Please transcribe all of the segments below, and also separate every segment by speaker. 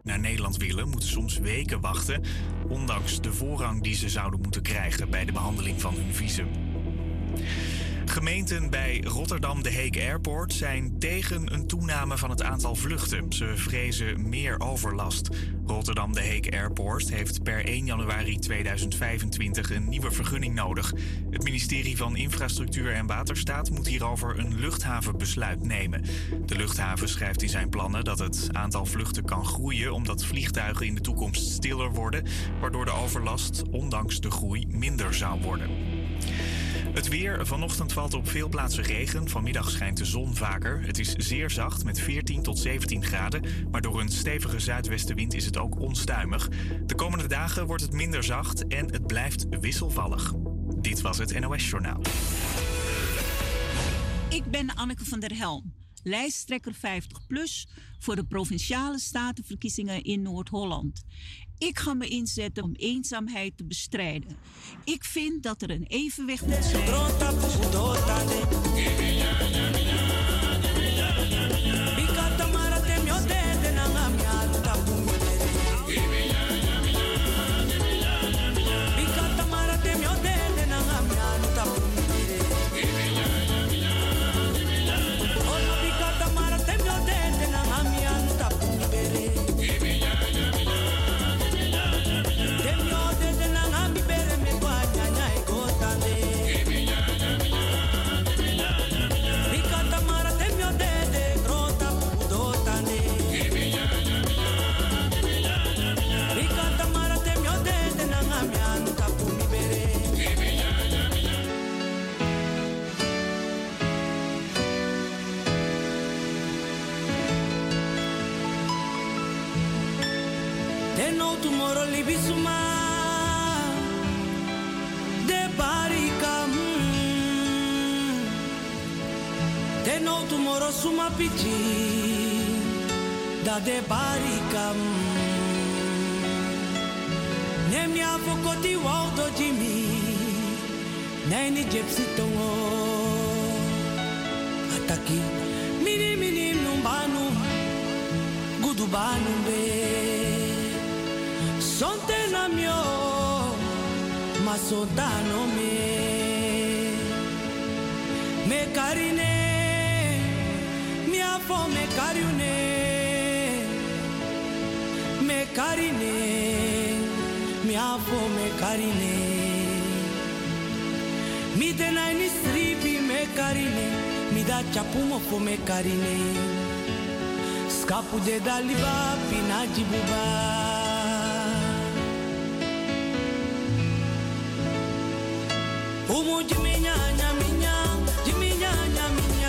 Speaker 1: naar Nederland willen, moeten soms weken wachten, ondanks de voorrang die ze zouden moeten krijgen bij de behandeling van hun visum. Gemeenten bij Rotterdam De Hague Airport zijn tegen een toename van het aantal vluchten. Ze vrezen meer overlast. Rotterdam De Hague Airport heeft per 1 januari 2025 een nieuwe vergunning nodig. Het ministerie van Infrastructuur en Waterstaat moet hierover een luchthavenbesluit nemen. De luchthaven schrijft in zijn plannen dat het aantal vluchten kan groeien omdat vliegtuigen in de toekomst stiller worden, waardoor de overlast, ondanks de groei, minder zou worden. Het weer. Vanochtend valt op veel plaatsen regen. Vanmiddag schijnt de zon vaker. Het is zeer zacht met 14 tot 17 graden. Maar door een stevige zuidwestenwind is het ook onstuimig. De komende dagen wordt het minder zacht en het blijft wisselvallig. Dit was het NOS Journaal.
Speaker 2: Ik ben Anneke van der Helm, lijsttrekker 50PLUS voor de Provinciale Statenverkiezingen in Noord-Holland. Ik ga me inzetten om eenzaamheid te bestrijden. Ik vind dat er een evenwicht moet zijn.
Speaker 3: Libisuma de barikam de no tomorrow suma pichi da de barikam nemia fokoti waldo jimi nani jepsi tongo ataki mini mini numbanu gudubanu be Sonte na mio, ma sontano me carine, mi afo me cariune, me carine, mi afo me carine, mi denai ni stripi me carine, mi da chapumo po me carine, scapu de daliba pinajibuba. Umu jiminya nyaminya, jiminya nyaminya,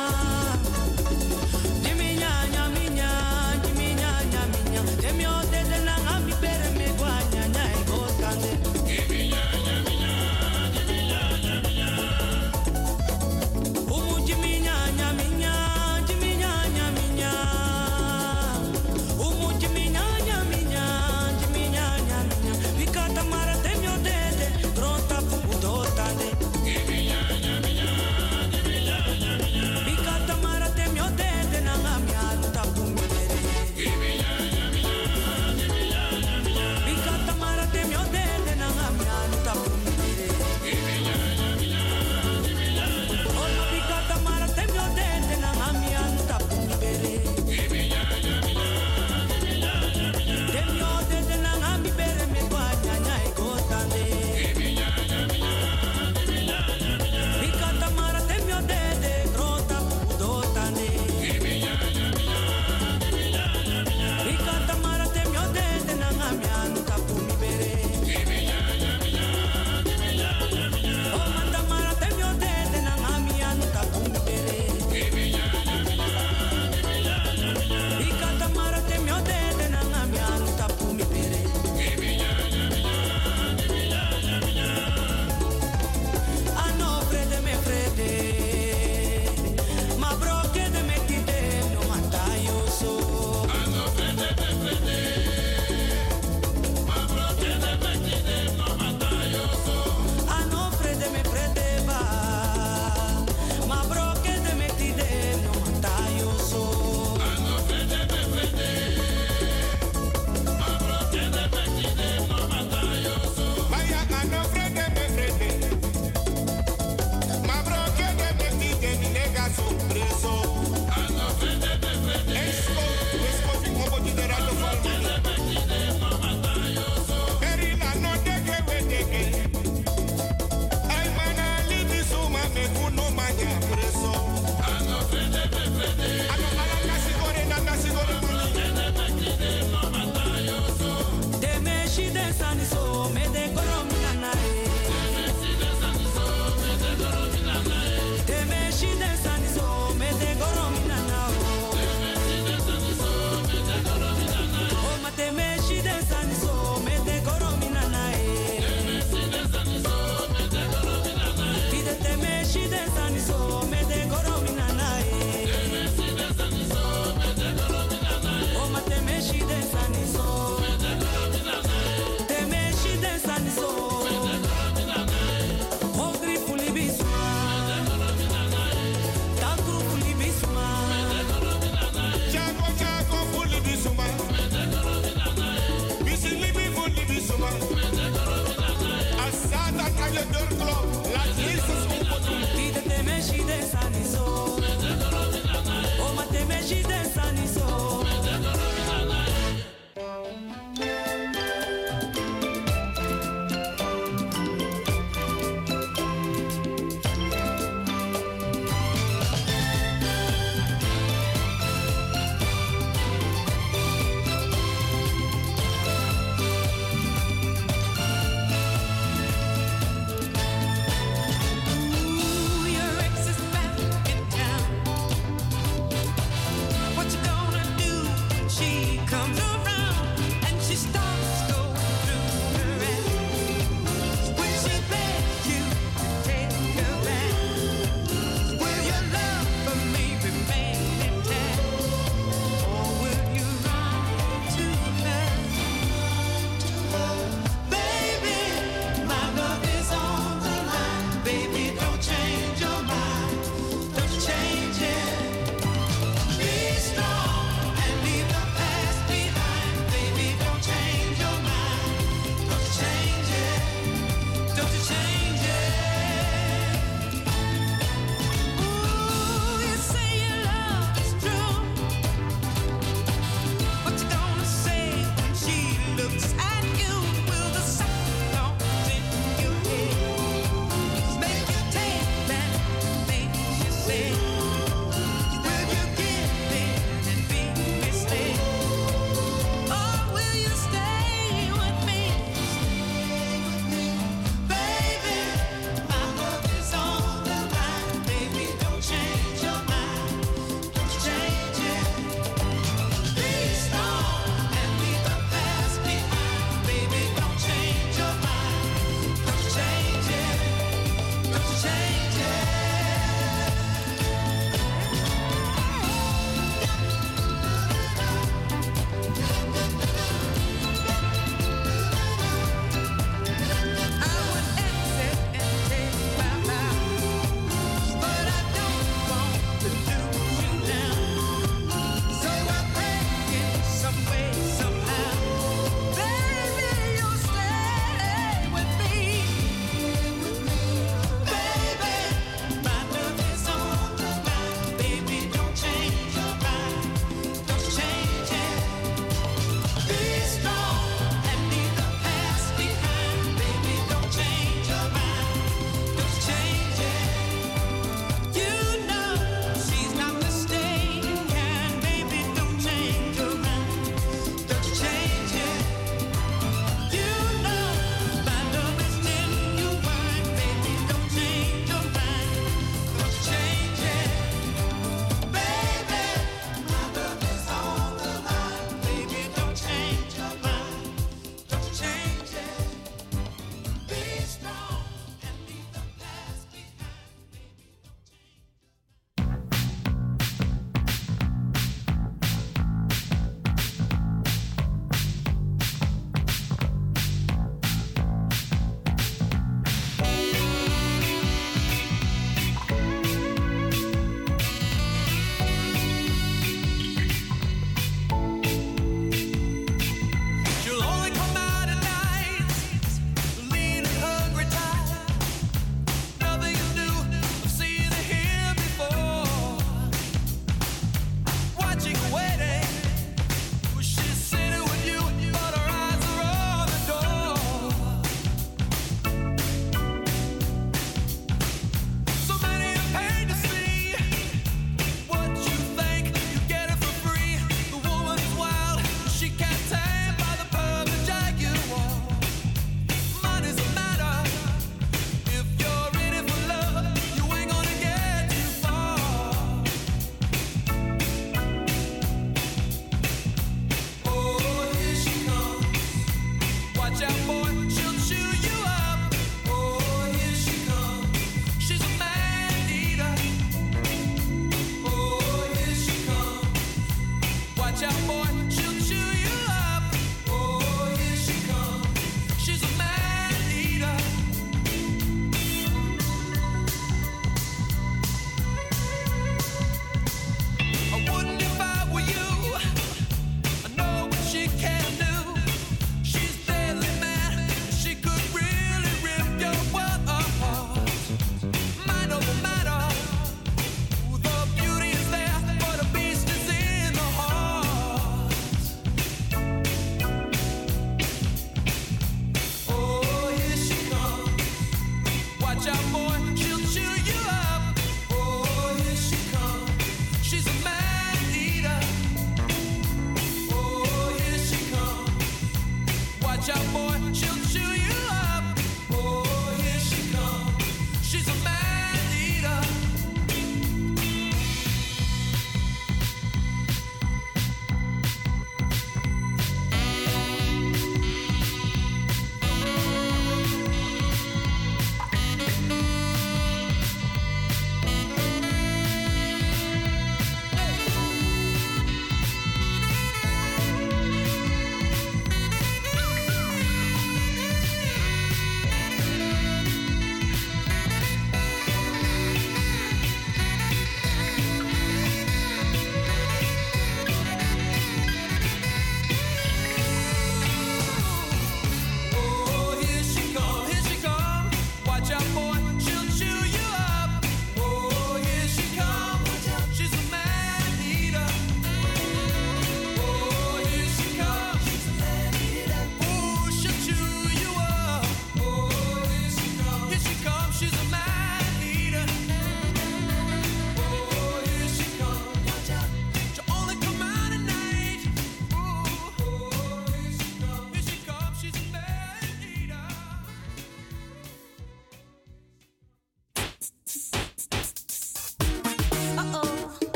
Speaker 3: jiminya nyaminya, jiminya nyaminya. Demio de na ngami pere me guanya nyai gotande. Jiminya nyaminya, jiminya nyaminya. Umu jiminya nyaminya, jiminya nyaminya. Umu jiminya nyaminya, jiminya nyaminya. Vikata mara demio de pronta pudo. Give me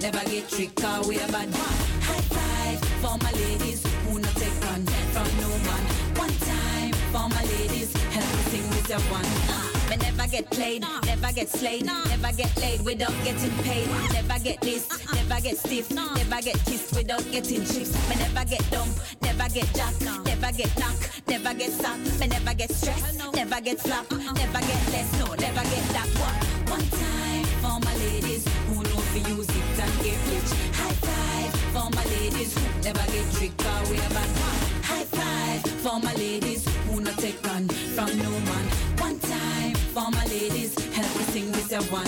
Speaker 4: never get tricked, cause we a bad man. High five for my ladies who no take run from no man. One time for my ladies, help me sing with your one. Me never get played, never get slayed, never get laid without getting paid. Never get this, never get stiff, never get kissed without getting chips. Me never get dumb, never get jacked, never get knocked, never get sacked. Me never get stressed, never get slapped, never get less, no, never get that one. One time for my ladies who know fi use it and get rich. High five for my ladies who never get tricked, cause we a bad man. High five for my ladies who no take run from no man. One time for my ladies, help me sing with your one.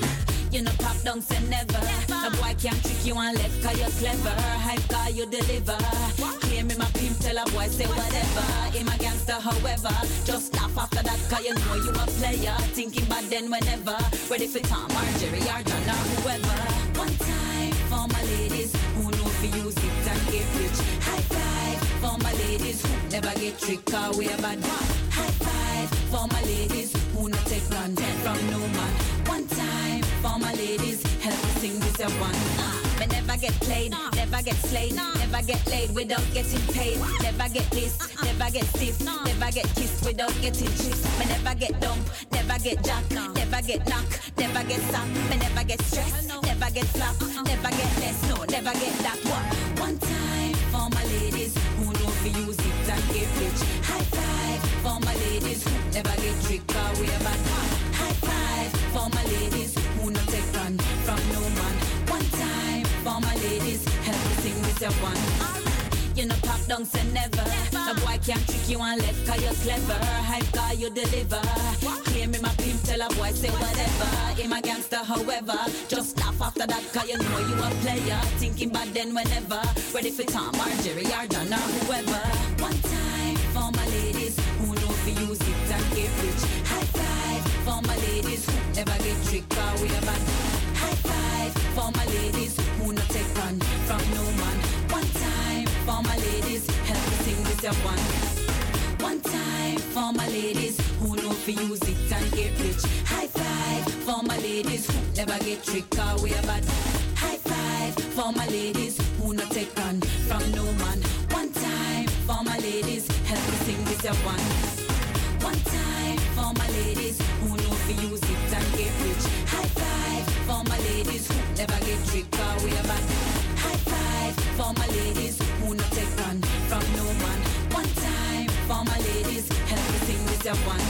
Speaker 4: You know pop down say never. No boy can't trick you and left cause you're clever. Hype cause you deliver. Claim me my pimp, tell a boy say whatever. I'm a gangster however. Just laugh after that cause you know you a player. Thinking bad then whenever. Ready for Tom or Jerry or John or whoever. One time for my ladies who know fi use it and get rich. High five for my ladies who never get tricked cause we a bad man. High five for my ladies who no take run from no man. One time for my ladies, help me sing with your one. Me never get played, never get slayed, never get laid without getting paid. Never get this, never get stiff, never get kissed without getting chips. Me never get dumb, never get jacked, never get knocked, never get sacked. Me never get stressed, never get slapped, never get less, no, never get that one. One time for my ladies who know fi use it and get rich. High five for my ladies who never get tricked, cause we a bad man. High five for my ladies who no take run from no man. One time for my ladies, help me sing with your one. You know pop down say never. No boy can't trick you and left cause you're clever. Hype cause you deliver. Claim me my pimp, tell a boy say whatever. I'm a gangster however. Just laugh after that cause you know you a player. Thinking bad then whenever. Ready for Tom or Jerry or John or whoever. One time for my ladies who know fi use it and get rich. High five for my ladies who never get tricked cause we a bad. High five for my ladies who no take run from no man. One time for my ladies, help me sing with your one. One time for my ladies who know fi use it and get rich. High five for my ladies who never get tricked cause we a bad. High five for my ladies who no take run from no man. One time for my ladies, help me sing with your one. One time for my ladies who know fi use it and get rich. High five for my ladies who never get tricked cause we a bad. High five for my ladies who no take run from no man. One time for my ladies, help me sing with your one.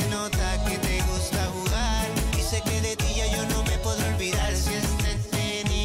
Speaker 3: Sé que de ti ya yo no me puedo olvidar. Si es detenido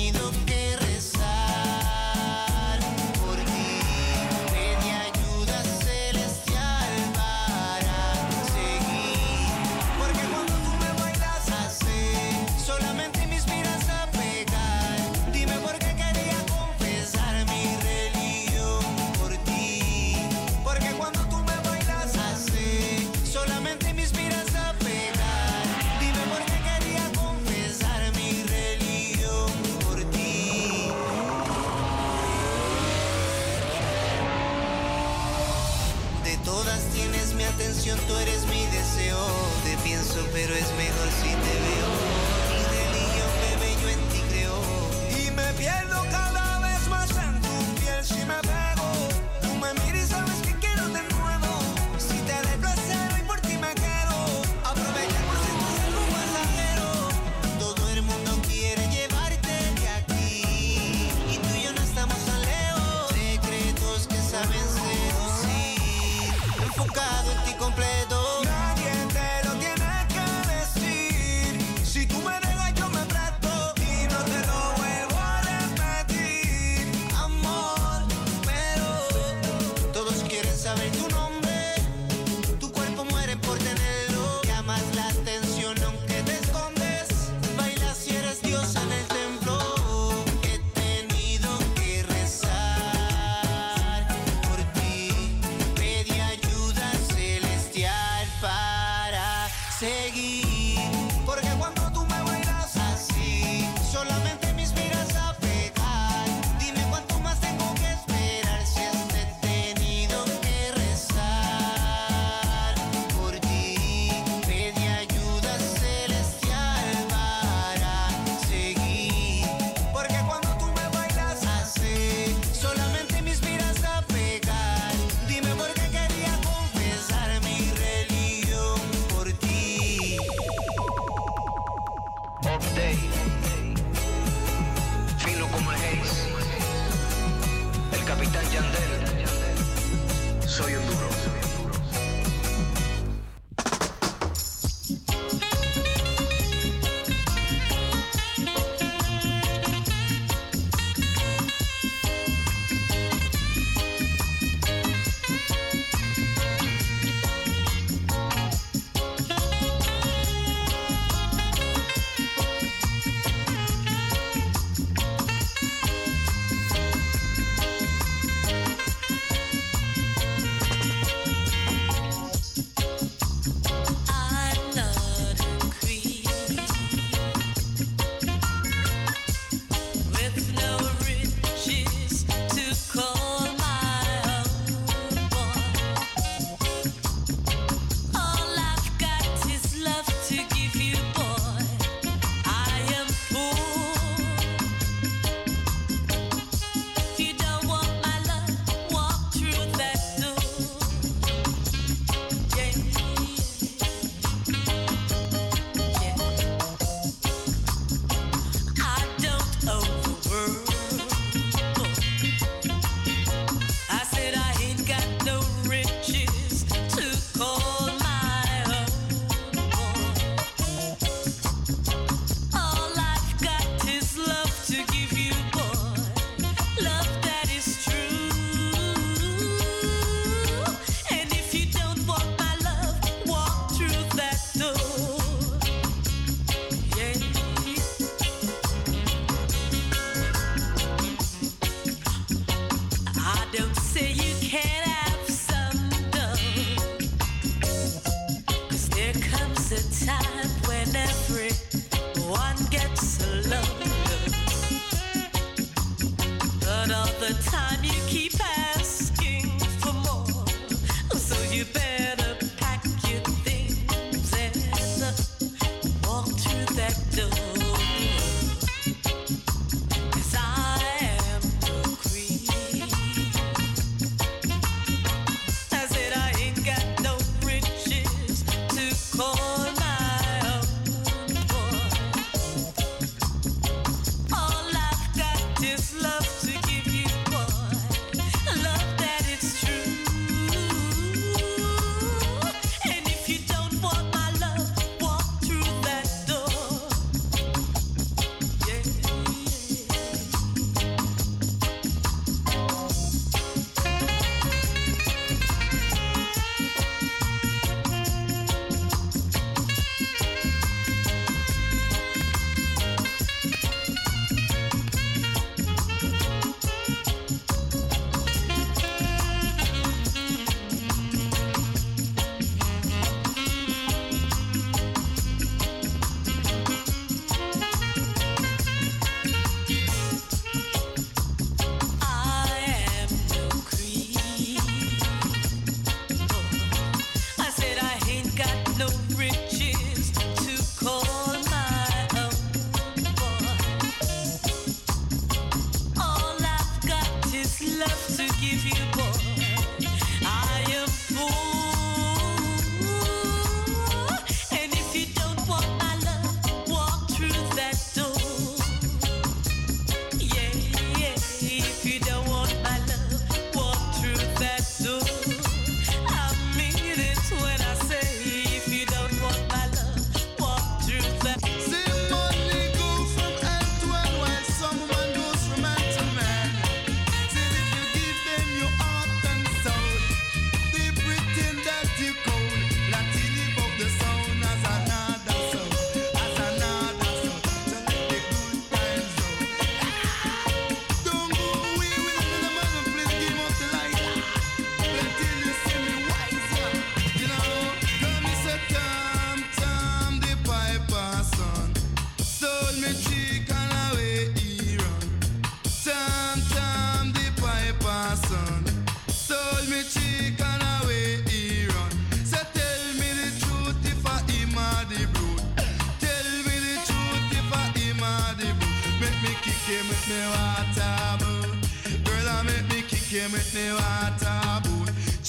Speaker 5: atención, tú eres mi deseo. Te pienso, pero es mejor si te veo. Mi religión, bebé, yo en ti creo. Y me pierdo cada vez más en tu piel si me pego. Tú me miras y sabes que quiero de nuevo. Si te doy placer y por ti me quedo. Aprovecha por si tú eres un pasajero. Todo el mundo quiere llevarte de aquí. Y tú y yo no estamos tan lejos. Secretos que saben seducir. Enfocado en ti completo. Nadie te lo tiene que decir. Si tú me dejas yo me presto. Y no te lo vuelvo a repetir. Amor, pero todos quieren saber tu nombre. Tu cuerpo muere por tenerlo. Llamas la atención aunque te escondes. Bailas si eres diosa en el templo. He tenido que rezar por ti. Pedí ayuda celestial para seguir. Porque cuando tú me bailas así, solamente me inspiras a pegar. Dime cuánto más tengo que esperar si he tenido que rezar por ti. Pedí ayuda celestial para seguir. Porque cuando tú me bailas así, solamente me inspiras a pegar. Dime por qué quería confesar mi religión por ti. Update. Fino como el Haze. El capitán Yandel. Soy un duro.
Speaker 6: Soul me chicken away Iran. Tam the piper son. Soul me chicken away Iran. So tell me the truth if I am the brute. Tell me the truth if I am the brute. Make me kick him with me water boot. Girl, I make me kick him with me water boot.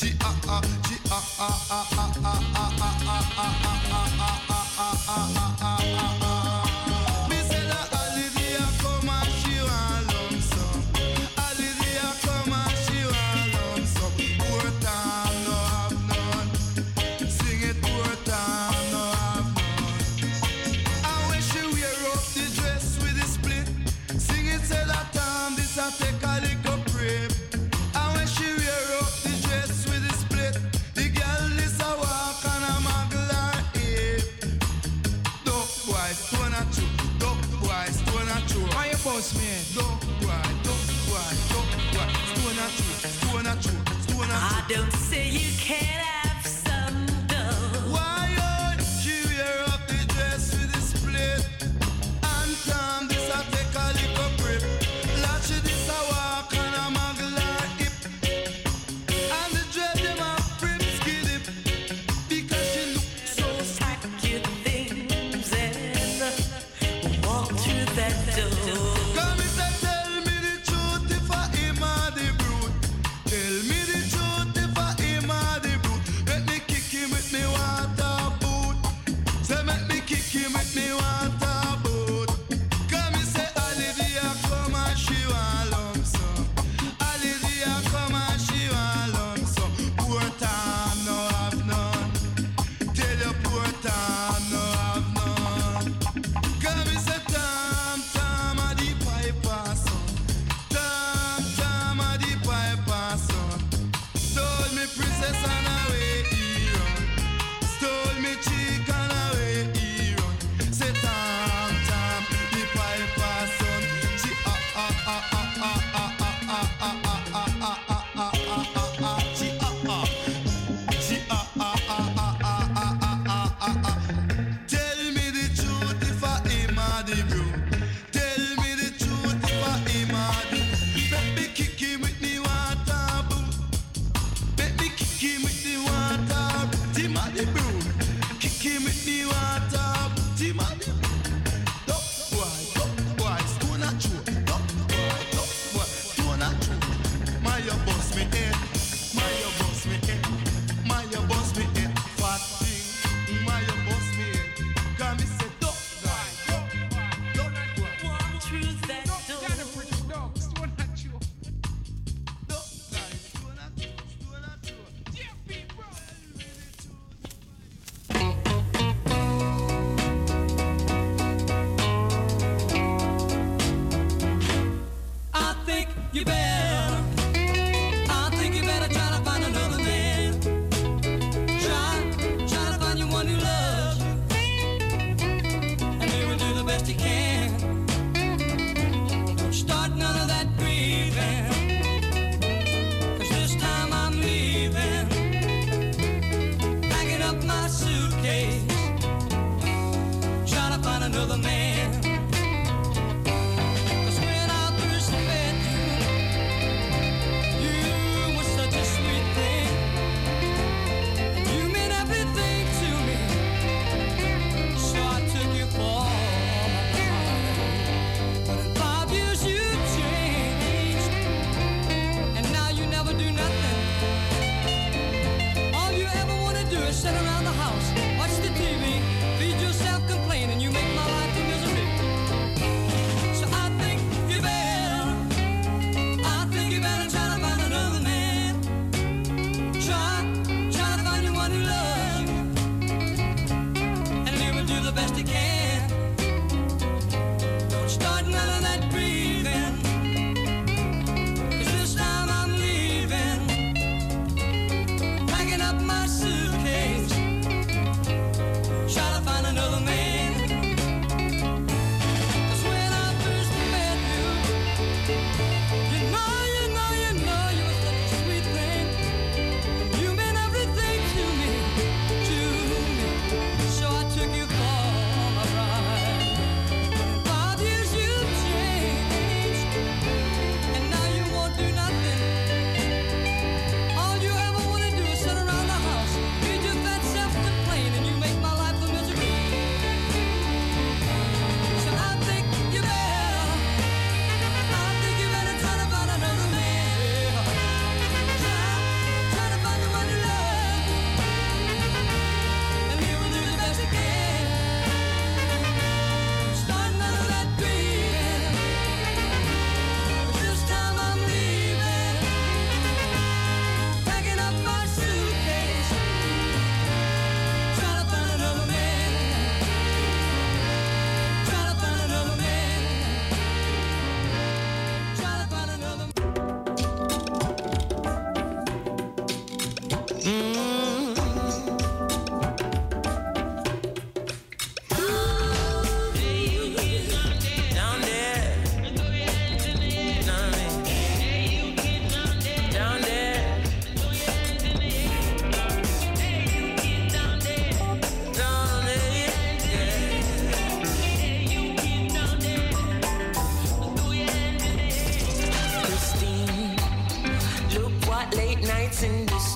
Speaker 6: Me say that Olivia come and she want lump sum. Olivia come and she want lump sum. Poor time no have none. Sing it, poor time no have none. And when she wear up the dress with the split, sing it say that time this a take a little prep. And when she wear up the dress with the split, the girl is a walk and a muggle her hip. Duck boy, stone a chew. Duck boy, stone a chew.
Speaker 7: Why you boss me?
Speaker 6: Duck boy, stone a chew. Stone a chew, stone a chew.
Speaker 8: I don't say you can't have some dough.
Speaker 6: Why she wear up the dress with the split? And time this a take a little grip. Latch this a walk and a muggle her hip. And the dread them a prip skidip. Because she look so
Speaker 8: Pack your things and walk through that door.
Speaker 6: come and tell me the truth if I am the brute. Tell me the truth if I am the brute. Let me kick him with me water boot. Say make me kick him with me water boot. Come and say Olivia come and she want lump sum. Olivia come and she want lump sum. Poor time no have none. Tell your poor time no have none. Come and say time a the piper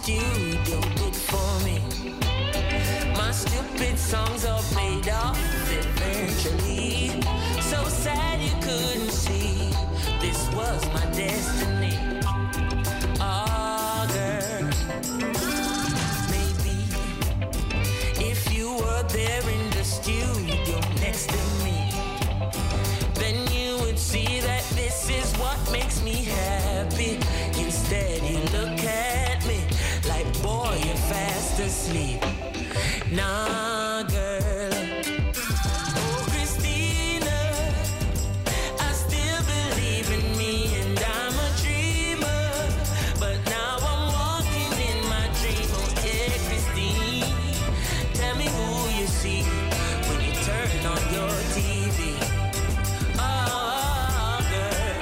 Speaker 7: studio, good for me. My stupid songs are paid off eventually. So sad you couldn't see this was my destiny. Oh, girl, maybe if you were there in the studio next to me, then you would see that this is what makes me happy. Instead you look at me like, boy, you're fast asleep. Nah, girl. Oh, Christina, I still believe in me and I'm a dreamer. But now I'm walking in my dream. Oh, yeah, Christine, tell me who you see when you turn on your TV. Oh, girl.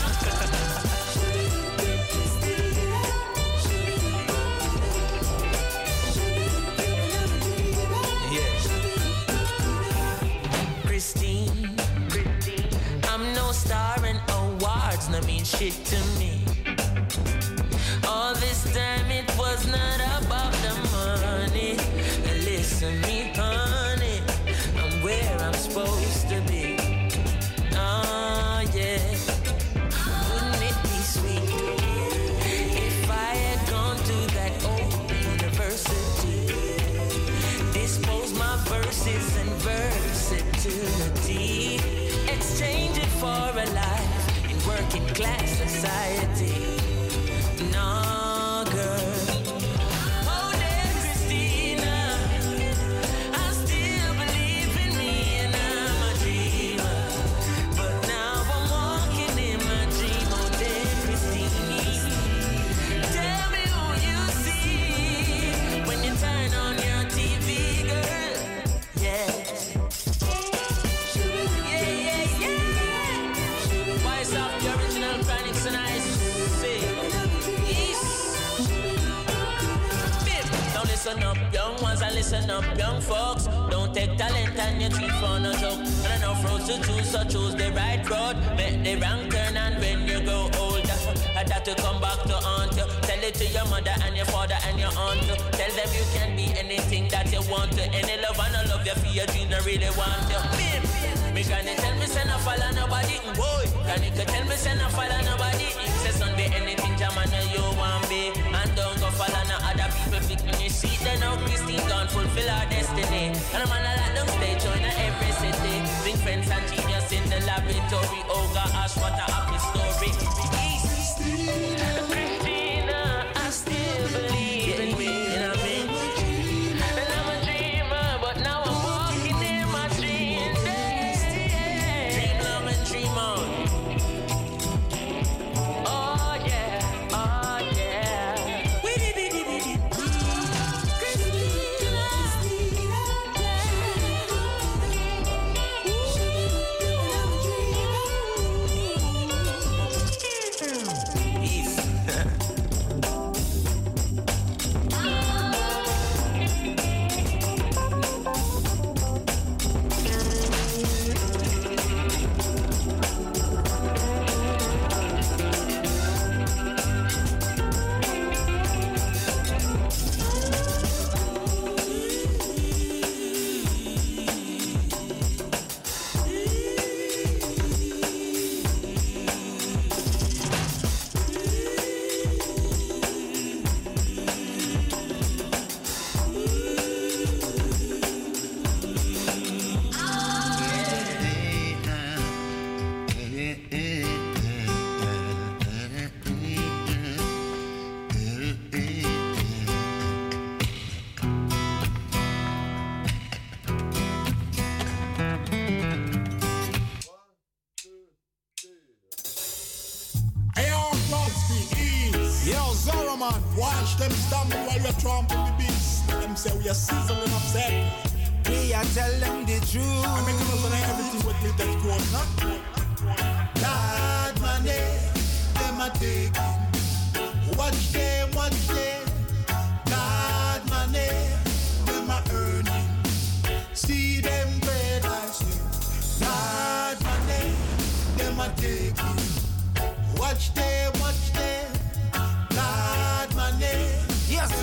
Speaker 7: Christine, I'm no star in awards, no mean shit to me. All this time it was not about the money. Listen me, honey, I'm where I'm supposed to be. Oh yeah, wouldn't it be sweet if I had gone to that old university? Dispose my verses and versatility, exchange it for a life in working class society. No, girl. Oh, dear Christina, I still believe in me and I'm a dreamer. But now I'm walking in my dream. Oh, dear Christina, tell me who you see when you turn on your TV, girl. Yeah. Wise up the original Chronics and I say, now listen up, young ones, and listen up, young folks. Don't take talent and you treat for no joke. And enough roads to choose, so choose the right road. Make the wrong turn, and when you go older, I have to come back to haunt you. Tell it to your mother and your father and your aunt. Tell them you can be anything that you want to. Any love and I love you for your dreams, I really want you. Me granny tell me say no follow nobody, boy. Granny could tell me say no follow nobody. Say Sunday anything Jamana you want be, and don't go follow no other people. Picking your seat, then now Christine gone fulfill her destiny. And a man a lot don't stay join every city. Bring friends and genius in the laboratory. Oh gosh, what a happy story. Christina, I still believe in me, you know what I mean? And I'm a dreamer, but now I'm walking in my dreams. Dream long and dream on. Oh yeah, oh yeah.
Speaker 9: man. Watch them stumble while you trample the beast. Them say we are sizzling upset.
Speaker 5: We are tell them the truth.
Speaker 9: I make them say everything with me that quote, no?
Speaker 5: Bad money, them a taking. Watch them, watch them. Bad money, them a earning. See them bread I sing. Bad money, them a taking. Watch them, watch them. Bad money.
Speaker 7: Yes,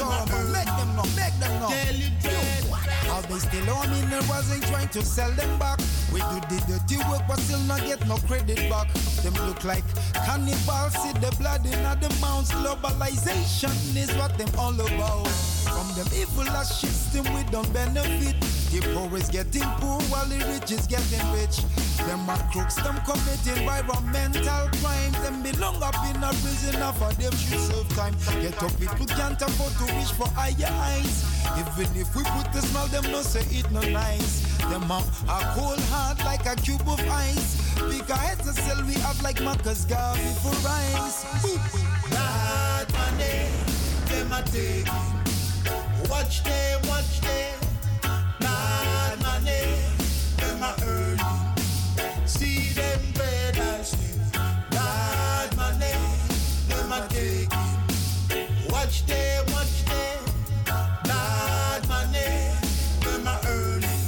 Speaker 10: they still owe me, I wasn't trying to sell them back. We do the dirty work, but still not get no credit back. Them look like cannibals, see the blood in the mouths. Globalization is what them all about. From them evil as system, we don't benefit. The poor is getting poor while the rich is getting rich. Them are crooks, them commit environmental crimes. Them belong up in a prison, for them should serve time. Get up, people can't afford to wish for higher heights. Even if we put the smell, them no say it no nice. Them are cold hard like a cube of ice. Bigger heads to sell we have like Marcus Garvey for rice.
Speaker 6: Bad money, them a taking. Watch them, watch them. Bad money, them a earning. See them bread I sleep. Bad money, them a taking. Watch them, watch them. Bad money, them a earning.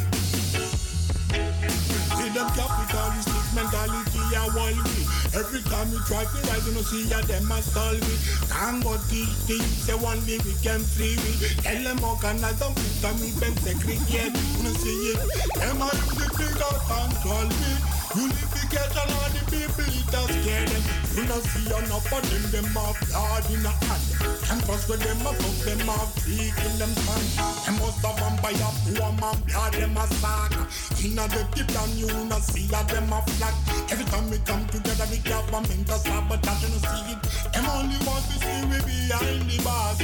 Speaker 6: See them capitalistic mentality a wild me. Every time we try to rise, you know, see ya, them a stall me. Can't go teach things, say one day we can free me. Tell them organize them, put them even segregate. You know, see it, them a use the thing that control me. Unification of the people, it has scared them. You know, see enough of them have blood in the hand. And trust with them, I fuck them have freak in them stand. Them must have vampire, poor man, blood, them a saga. In a the deep down, you know, see ya, them a flag. Every time we come together, we government a sabotage, you know, see it. Them only want to see we behind the bars.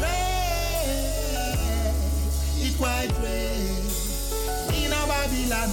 Speaker 6: Red, it's quite red. In a Babylon,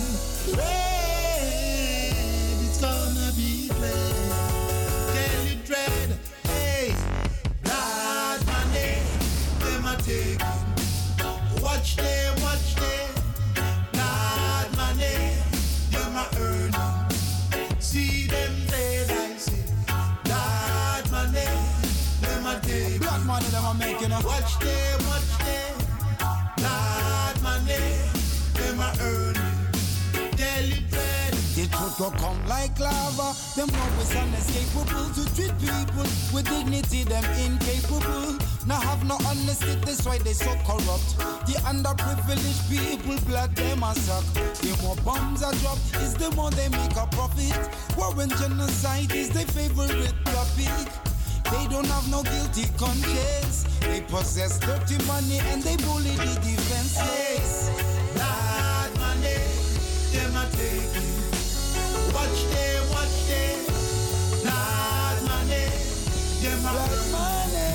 Speaker 6: red, it's gonna be red. Tell it red, hey, blood money, them a taking. Watch them, watch them. Blood money, them a earning. See them dead, I say. Blood money, them a taking.
Speaker 10: Blood money, them a making.
Speaker 6: Watch them, watch them. Blood money, them a earning. Tell it red.
Speaker 10: The truth will come like lava. Them always unescapable to treat people with dignity. Them incapable. Now have no honesty. That's why they so corrupt. The underprivileged people blood them a suck. The more bombs are dropped, is the more they make a profit. War and genocide is their favorite topic. They don't have no guilty conscience. They possess dirty money and they bully the defenseless.
Speaker 6: Blood money, them a taking. Watch them, watch them. Blood money, them a
Speaker 10: blood money.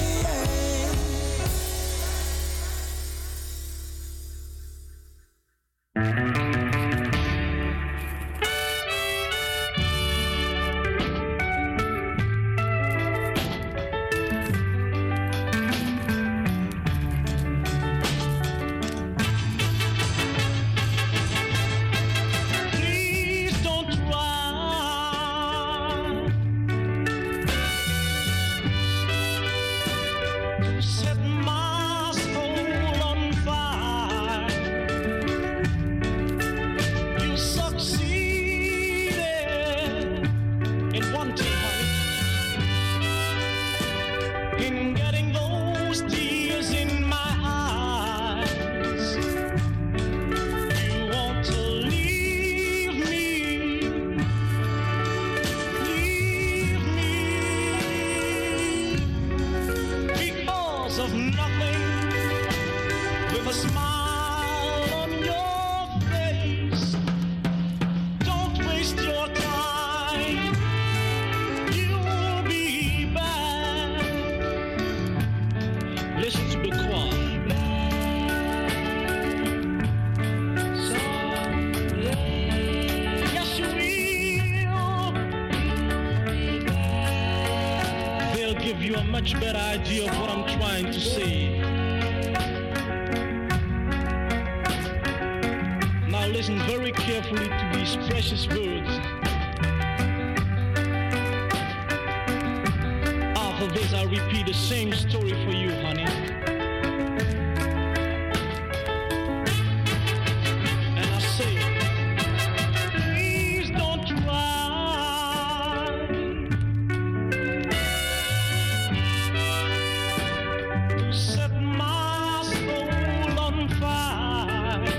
Speaker 11: Much better idea of what I'm trying to say. Now listen very carefully to these precious words. After this, I'll repeat the same story for you, honey. And I say, please don't try. Set my soul on fire.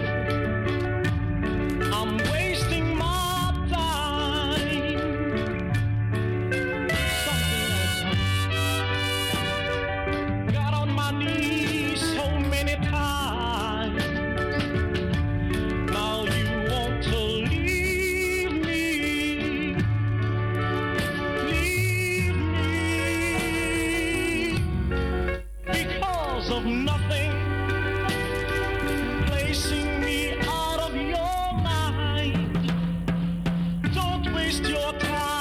Speaker 11: waste your time.